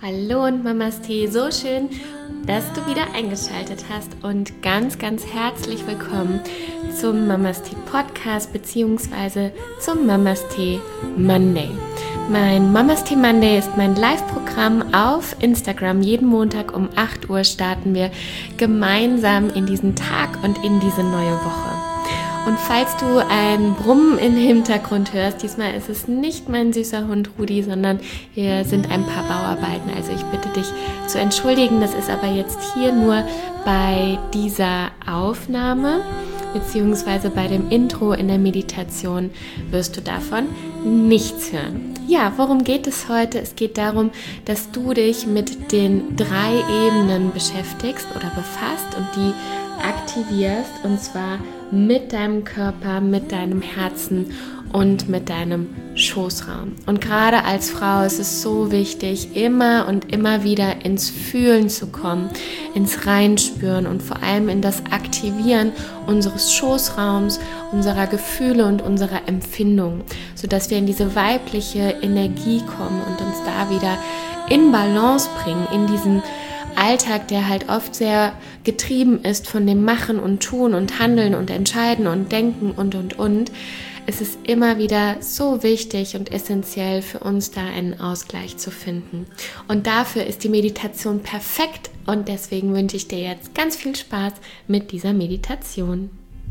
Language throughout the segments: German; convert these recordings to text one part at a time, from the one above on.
Hallo und Mamas Tee, so schön, dass du wieder eingeschaltet hast und ganz, ganz herzlich willkommen zum Mamas Tee Podcast bzw. zum Mamas Tee Monday. Mein Mamas Tee Monday ist mein Live-Programm auf Instagram. Jeden Montag um 8 Uhr starten wir gemeinsam in diesen Tag und in diese neue Woche. Und falls du ein Brummen im Hintergrund hörst, diesmal ist es nicht mein süßer Hund Rudi, sondern hier sind ein paar Bauarbeiten. Also ich bitte dich zu entschuldigen, das ist aber jetzt hier nur bei dieser Aufnahme, beziehungsweise bei dem Intro in der Meditation wirst du davon nichts hören. Ja, worum geht es heute? Es geht darum, dass du dich mit den 3 Ebenen beschäftigst oder befasst und die aktivierst, und zwar mit deinem Körper, mit deinem Herzen und mit deinem Schoßraum. Und gerade als Frau ist es so wichtig, immer und immer wieder ins Fühlen zu kommen, ins Reinspüren und vor allem in das Aktivieren unseres Schoßraums, unserer Gefühle und unserer Empfindungen, sodass wir in diese weibliche Energie kommen und uns da wieder in Balance bringen, in diesen Alltag, der halt oft sehr getrieben ist von dem Machen und Tun und Handeln und Entscheiden und Denken und. Es ist immer wieder so wichtig und essentiell für uns, da einen Ausgleich zu finden. Und dafür ist die Meditation perfekt und deswegen wünsche ich dir jetzt ganz viel Spaß mit dieser Meditation.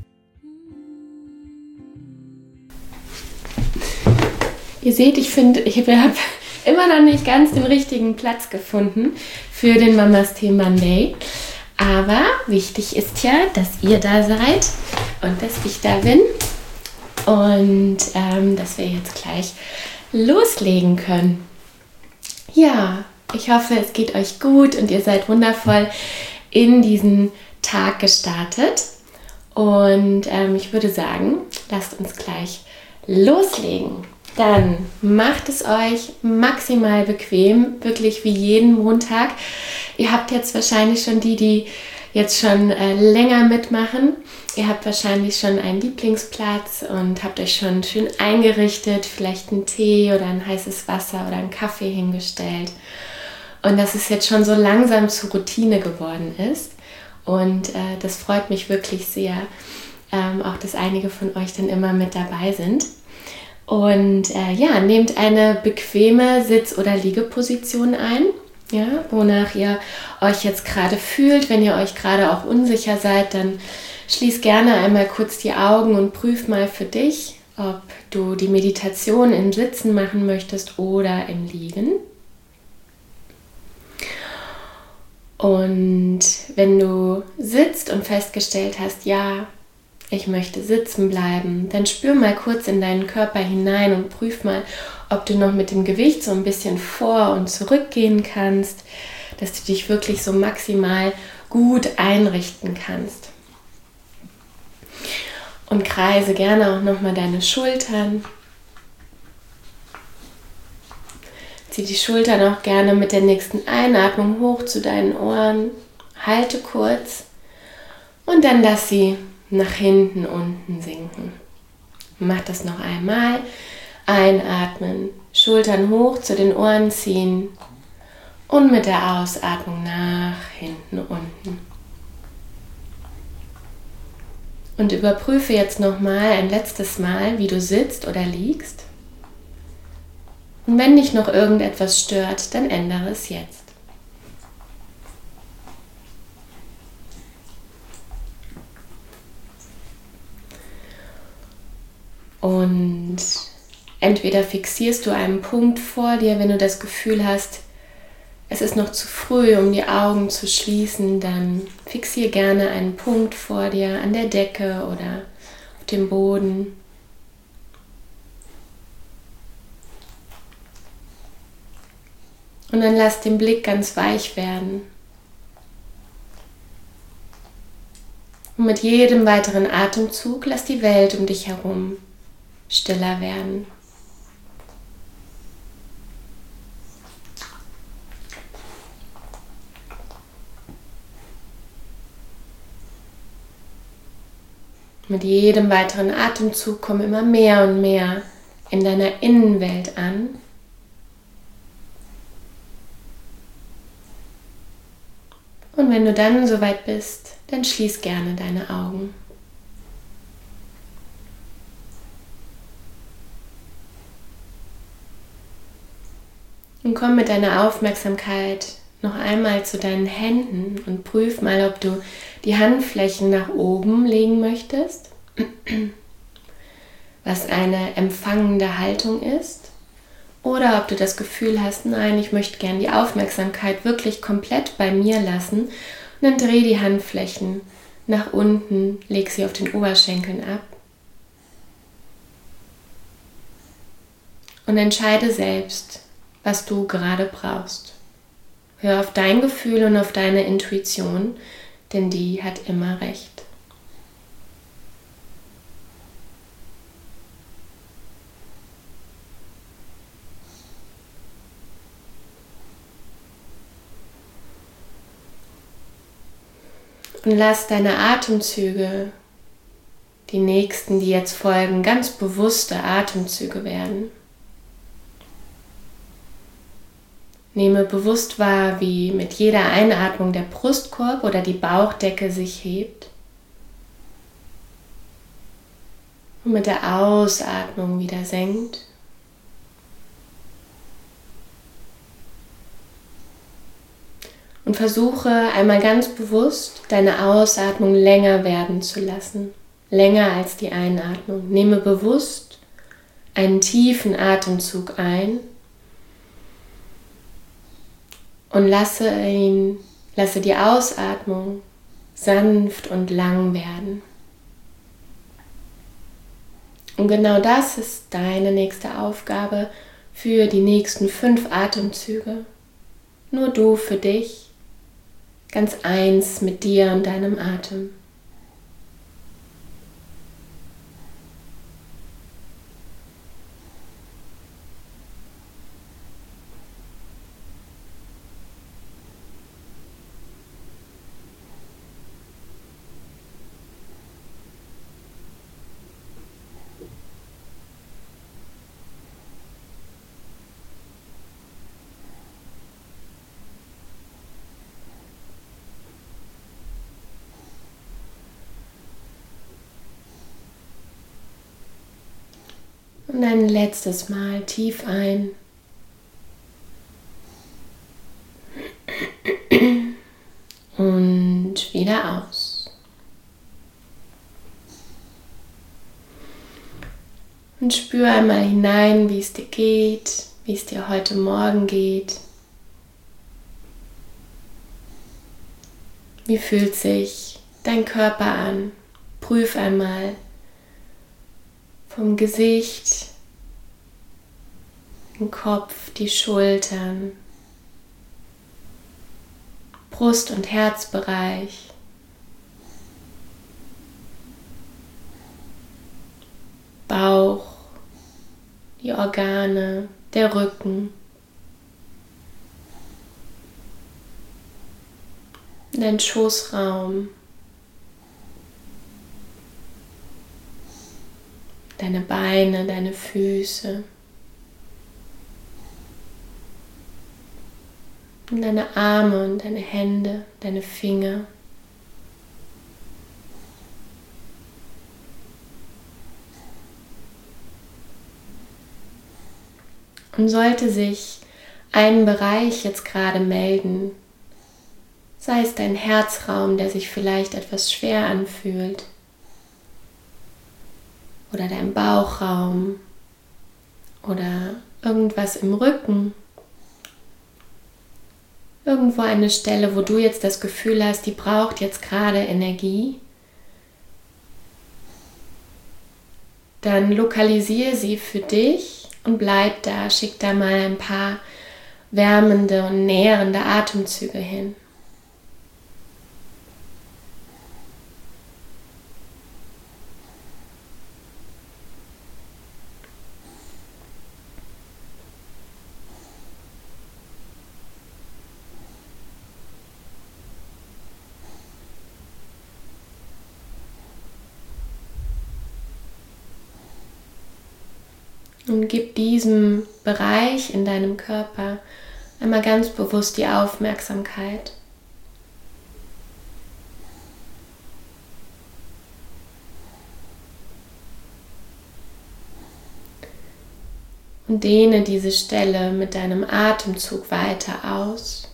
Ihr seht, ich habe immer noch nicht ganz den richtigen Platz gefunden für den Mamas Tee Monday. Aber wichtig ist ja, dass ihr da seid und dass ich da bin und dass wir jetzt gleich loslegen können. Ja, ich hoffe, es geht euch gut und ihr seid wundervoll in diesen Tag gestartet. Und ich würde sagen, lasst uns gleich loslegen. Dann macht es euch maximal bequem, wirklich wie jeden Montag. Ihr habt jetzt wahrscheinlich schon die jetzt schon länger mitmachen. Ihr habt wahrscheinlich schon einen Lieblingsplatz und habt euch schon schön eingerichtet, vielleicht einen Tee oder ein heißes Wasser oder einen Kaffee hingestellt. Und dass es jetzt schon so langsam zur Routine geworden ist. Und das freut mich wirklich sehr, auch dass einige von euch dann immer mit dabei sind. Und nehmt eine bequeme Sitz- oder Liegeposition ein, ja, wonach ihr euch jetzt gerade fühlt. Wenn ihr euch gerade auch unsicher seid, dann schließ gerne einmal kurz die Augen und prüf mal für dich, ob du die Meditation im Sitzen machen möchtest oder im Liegen. Und wenn du sitzt und festgestellt hast, ja, ich möchte sitzen bleiben, dann spür mal kurz in deinen Körper hinein und prüf mal, ob du noch mit dem Gewicht so ein bisschen vor- und zurückgehen kannst, dass du dich wirklich so maximal gut einrichten kannst. Und kreise gerne auch nochmal deine Schultern. Zieh die Schultern auch gerne mit der nächsten Einatmung hoch zu deinen Ohren. Halte kurz und dann lass sie nach hinten unten sinken. Mach das noch einmal. Einatmen, Schultern hoch zu den Ohren ziehen und mit der Ausatmung nach hinten unten. Und überprüfe jetzt nochmal ein letztes Mal, wie du sitzt oder liegst. Und wenn dich noch irgendetwas stört, dann ändere es jetzt. Und entweder fixierst du einen Punkt vor dir, wenn du das Gefühl hast, es ist noch zu früh, um die Augen zu schließen, dann fixier gerne einen Punkt vor dir an der Decke oder auf dem Boden. Und dann lass den Blick ganz weich werden. Und mit jedem weiteren Atemzug lass die Welt um dich herum stiller werden. Mit jedem weiteren Atemzug komm immer mehr und mehr in deiner Innenwelt an Und wenn du dann soweit bist, dann schließ gerne deine Augen. Und komm mit deiner Aufmerksamkeit noch einmal zu deinen Händen und prüf mal, ob du die Handflächen nach oben legen möchtest, was eine empfangende Haltung ist, oder ob du das Gefühl hast, nein, ich möchte gerne die Aufmerksamkeit wirklich komplett bei mir lassen, und dann dreh die Handflächen nach unten, leg sie auf den Oberschenkeln ab und entscheide selbst, was du gerade brauchst. Hör auf dein Gefühl und auf deine Intuition, denn die hat immer recht. Und lass deine Atemzüge, die nächsten, die jetzt folgen, ganz bewusste Atemzüge werden. Nehme bewusst wahr, wie mit jeder Einatmung der Brustkorb oder die Bauchdecke sich hebt und mit der Ausatmung wieder senkt. Und versuche einmal ganz bewusst, deine Ausatmung länger werden zu lassen, länger als die Einatmung. Nehme bewusst einen tiefen Atemzug ein und lasse die Ausatmung sanft und lang werden. Und genau das ist deine nächste Aufgabe für die nächsten 5 Atemzüge. Nur du für dich, ganz eins mit dir und deinem Atem. Und ein letztes Mal tief ein. Und wieder aus. Und spür einmal hinein, wie es dir geht, wie es dir heute Morgen geht. Wie fühlt sich dein Körper an? Prüf einmal vom Gesicht, den Kopf, die Schultern, Brust- und Herzbereich, Bauch, die Organe, der Rücken, dein Schoßraum, deine Beine, deine Füße und deine Arme und deine Hände, deine Finger. Und sollte sich ein Bereich jetzt gerade melden, sei es dein Herzraum, der sich vielleicht etwas schwer anfühlt, oder dein Bauchraum oder irgendwas im Rücken, irgendwo eine Stelle, wo du jetzt das Gefühl hast, die braucht jetzt gerade Energie, dann lokalisiere sie für dich und bleib da, schick da mal ein paar wärmende und nährende Atemzüge hin. Und gib diesem Bereich in deinem Körper einmal ganz bewusst die Aufmerksamkeit. Und dehne diese Stelle mit deinem Atemzug weiter aus.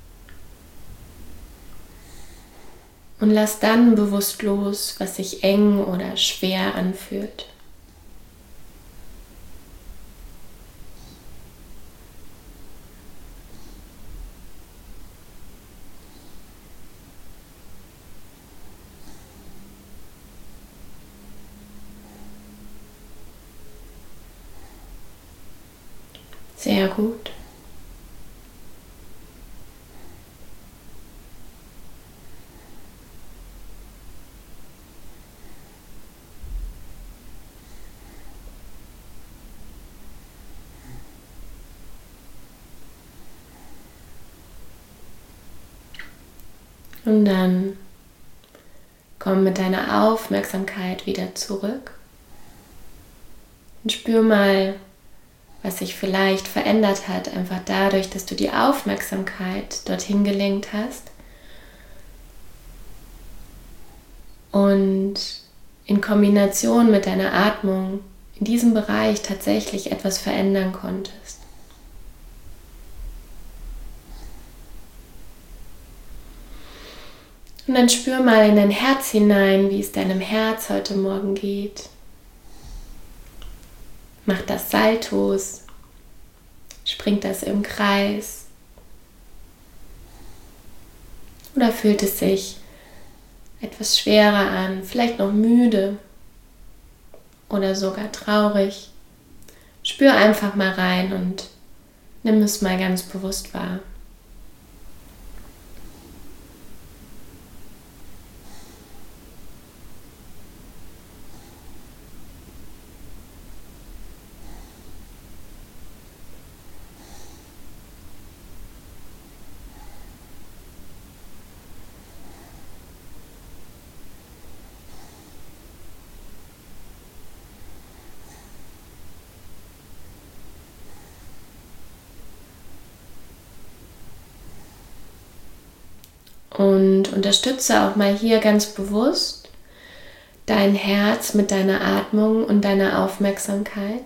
Und lass dann bewusst los, was sich eng oder schwer anfühlt. Sehr gut. Und dann komm mit deiner Aufmerksamkeit wieder zurück und spür mal, was sich vielleicht verändert hat, einfach dadurch, dass du die Aufmerksamkeit dorthin gelenkt hast und in Kombination mit deiner Atmung in diesem Bereich tatsächlich etwas verändern konntest. Und dann spür mal in dein Herz hinein, wie es deinem Herz heute Morgen geht. Macht das Saltos? Springt das im Kreis? Oder fühlt es sich etwas schwerer an, vielleicht noch müde oder sogar traurig? Spür einfach mal rein und nimm es mal ganz bewusst wahr. Und unterstütze auch mal hier ganz bewusst dein Herz mit deiner Atmung und deiner Aufmerksamkeit.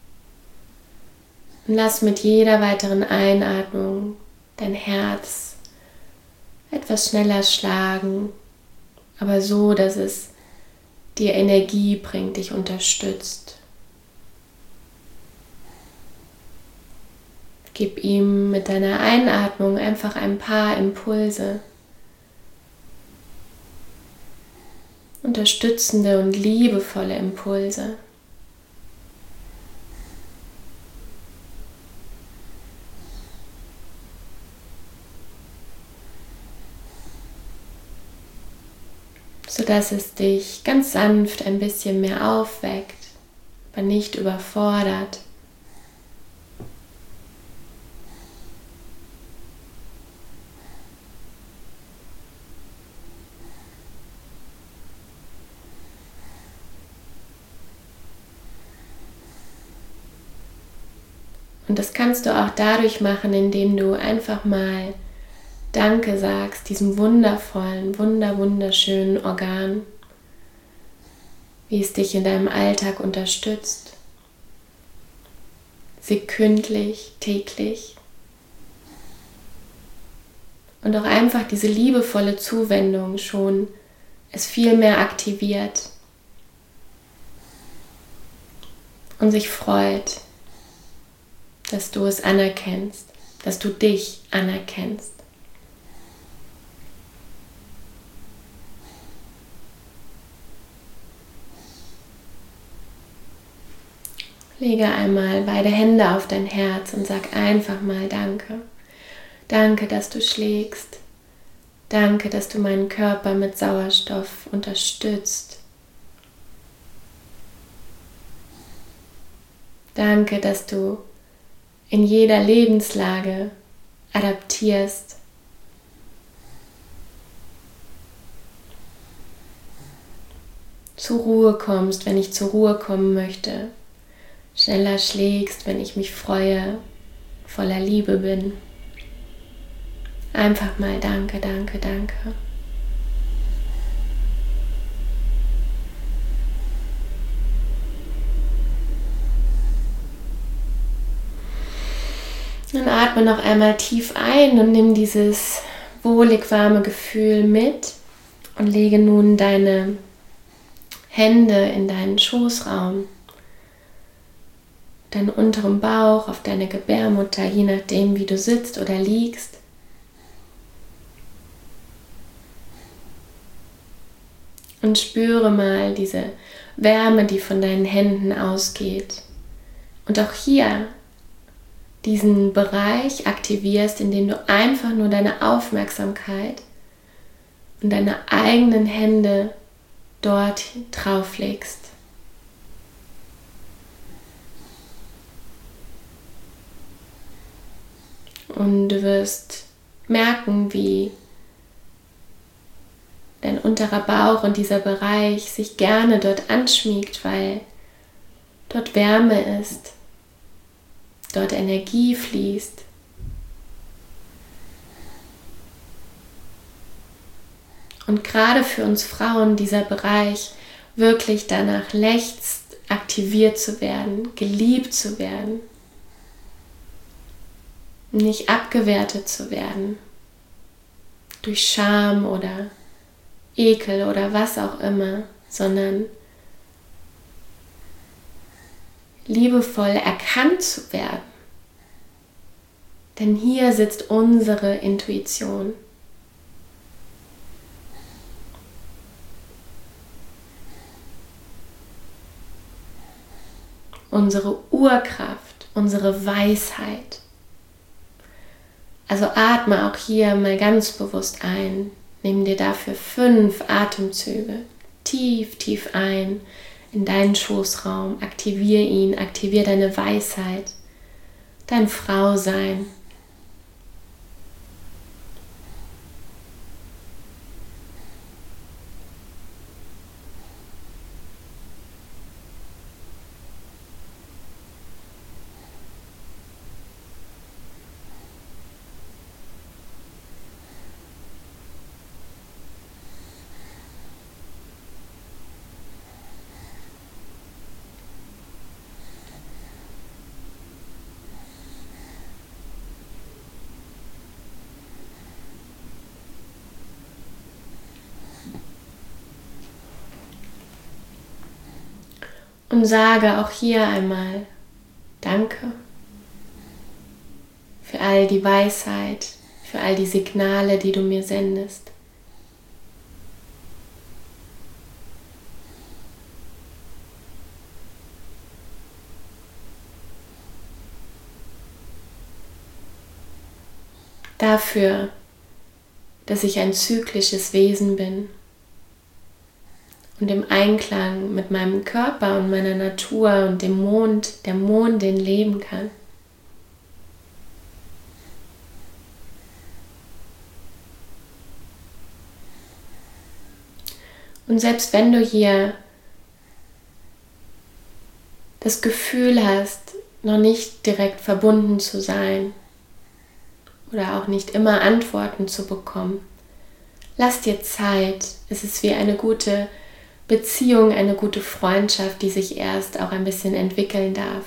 Und lass mit jeder weiteren Einatmung dein Herz etwas schneller schlagen, aber so, dass es dir Energie bringt, dich unterstützt. Gib ihm mit deiner Einatmung einfach ein paar Impulse. Unterstützende und liebevolle Impulse. Sodass es dich ganz sanft ein bisschen mehr aufweckt, aber nicht überfordert. Und das kannst du auch dadurch machen, indem du einfach mal Danke sagst, diesem wundervollen, wunderschönen Organ, wie es dich in deinem Alltag unterstützt, sekündlich, täglich. Und auch einfach diese liebevolle Zuwendung schon es viel mehr aktiviert und sich freut, dass du es anerkennst, dass du dich anerkennst. Lege einmal beide Hände auf dein Herz und sag einfach mal Danke. Danke, dass du schlägst. Danke, dass du meinen Körper mit Sauerstoff unterstützt. Danke, dass du in jeder Lebenslage adaptierst. Zur Ruhe kommst, wenn ich zur Ruhe kommen möchte. Schneller schlägst, wenn ich mich freue, voller Liebe bin. Einfach mal Danke, Danke, Danke. Dann atme noch einmal tief ein und nimm dieses wohlig warme Gefühl mit und lege nun deine Hände in deinen Schoßraum, deinen unteren Bauch, auf deine Gebärmutter, je nachdem wie du sitzt oder liegst. Und spüre mal diese Wärme, die von deinen Händen ausgeht. Und auch hier diesen Bereich aktivierst, indem du einfach nur deine Aufmerksamkeit und deine eigenen Hände dort drauf legst. Und du wirst merken, wie dein unterer Bauch und dieser Bereich sich gerne dort anschmiegt, weil dort Wärme ist, dort Energie fließt. Und gerade für uns Frauen dieser Bereich wirklich danach lechzt, aktiviert zu werden, geliebt zu werden, nicht abgewertet zu werden durch Scham oder Ekel oder was auch immer, sondern liebevoll erkannt zu werden. Denn hier sitzt unsere Intuition. Unsere Urkraft, unsere Weisheit. Also atme auch hier mal ganz bewusst ein. Nimm dir dafür 5 Atemzüge. Tief, tief ein in deinen Schoßraum. Aktiviere ihn, aktiviere deine Weisheit, dein Frausein. Und sage auch hier einmal Danke für all die Weisheit, für all die Signale, die du mir sendest. Dafür, dass ich ein zyklisches Wesen bin und im Einklang mit meinem Körper und meiner Natur und dem Mond, der Mondin leben kann. Und selbst wenn du hier das Gefühl hast, noch nicht direkt verbunden zu sein oder auch nicht immer Antworten zu bekommen, lass dir Zeit. Es ist wie eine gute Beziehung, eine gute Freundschaft, die sich erst auch ein bisschen entwickeln darf.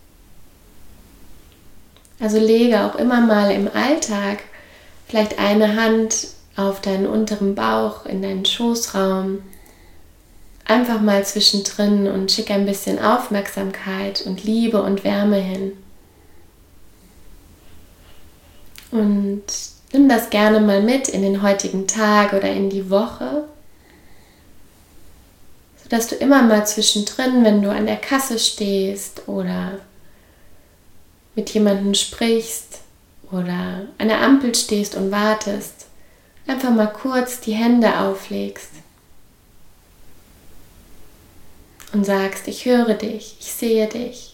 Also lege auch immer mal im Alltag vielleicht eine Hand auf deinen unteren Bauch, in deinen Schoßraum, einfach mal zwischendrin und schick ein bisschen Aufmerksamkeit und Liebe und Wärme hin. Und nimm das gerne mal mit in den heutigen Tag oder in die Woche, sodass du immer mal zwischendrin, wenn du an der Kasse stehst oder mit jemandem sprichst oder an der Ampel stehst und wartest, einfach mal kurz die Hände auflegst und sagst, ich höre dich, ich sehe dich.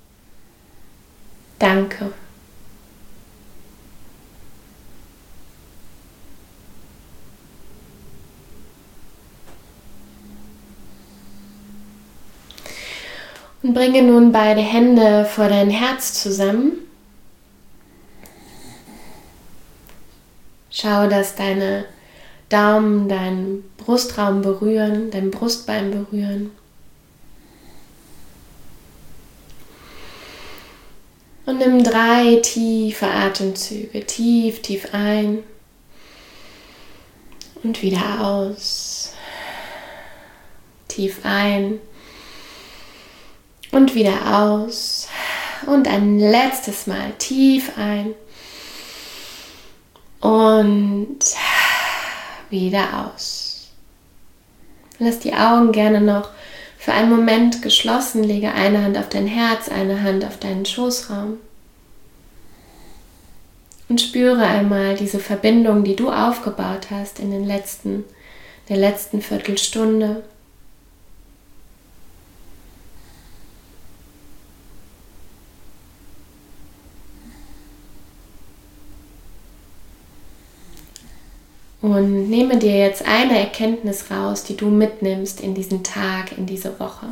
Danke. Und bringe nun beide Hände vor dein Herz zusammen. Schau, dass deine Daumen deinen Brustraum berühren, dein Brustbein berühren. Und nimm 3 tiefe Atemzüge, tief, tief ein und wieder aus. Tief ein und wieder aus. Und ein letztes Mal tief ein und wieder aus. Lass die Augen gerne noch für einen Moment geschlossen. Lege eine Hand auf dein Herz, eine Hand auf deinen Schoßraum. Und spüre einmal diese Verbindung, die du aufgebaut hast in der letzten Viertelstunde. Und nehme dir jetzt eine Erkenntnis raus, die du mitnimmst in diesen Tag, in diese Woche.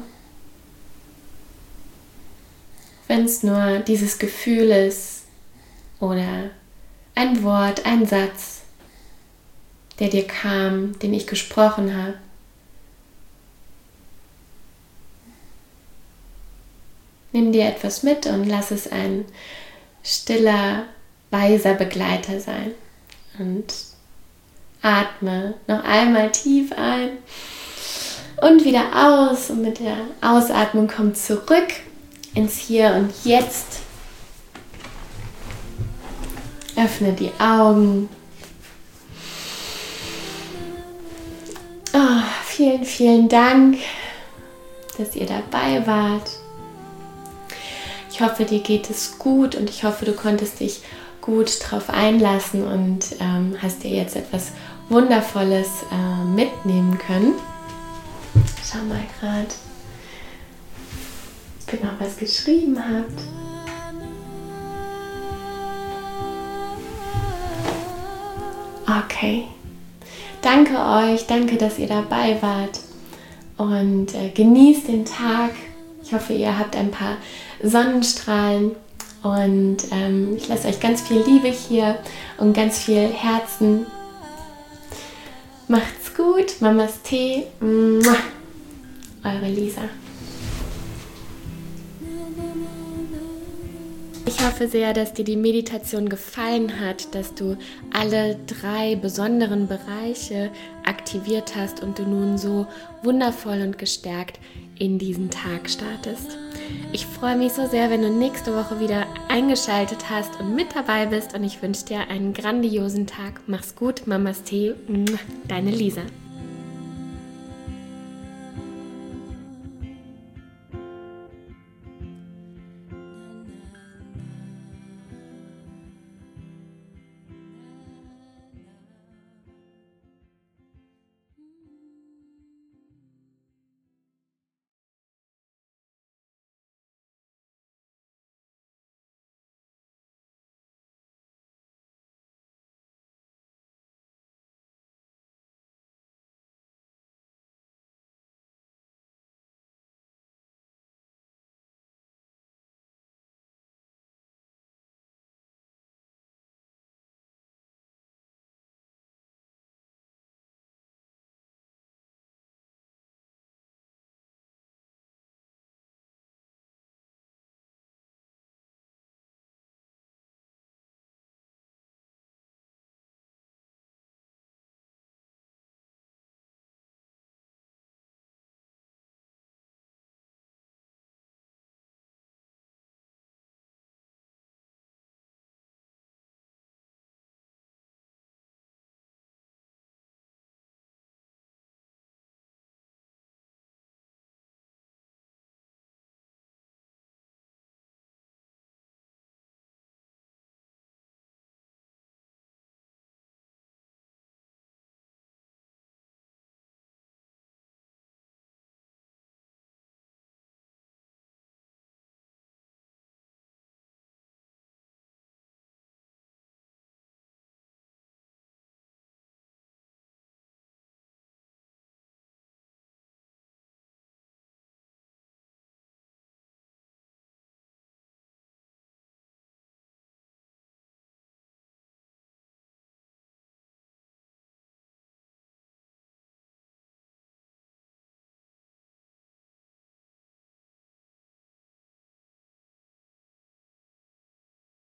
Wenn es nur dieses Gefühl ist oder ein Wort, ein Satz, der dir kam, den ich gesprochen habe. Nimm dir etwas mit und lass es ein stiller, weiser Begleiter sein. Und atme noch einmal tief ein und wieder aus. Und mit der Ausatmung komm zurück ins Hier und Jetzt. Öffne die Augen. Oh, vielen, vielen Dank, dass ihr dabei wart. Ich hoffe, dir geht es gut und ich hoffe, du konntest dich gut drauf einlassen und hast dir jetzt etwas Wundervolles mitnehmen können. Schau mal gerade, ob ihr noch was geschrieben habt. Okay. Danke euch, danke, dass ihr dabei wart und genießt den Tag. Ich hoffe, ihr habt ein paar Sonnenstrahlen und ich lasse euch ganz viel Liebe hier und ganz viel Herzen. Macht's gut, Mamas Tee, eure Lisa. Ich hoffe sehr, dass dir die Meditation gefallen hat, dass du alle 3 besonderen Bereiche aktiviert hast und du nun so wundervoll und gestärkt in diesen Tag startest. Ich freue mich so sehr, wenn du nächste Woche wieder eingeschaltet hast und mit dabei bist und ich wünsche dir einen grandiosen Tag. Mach's gut, Mamas Tee, deine Lisa.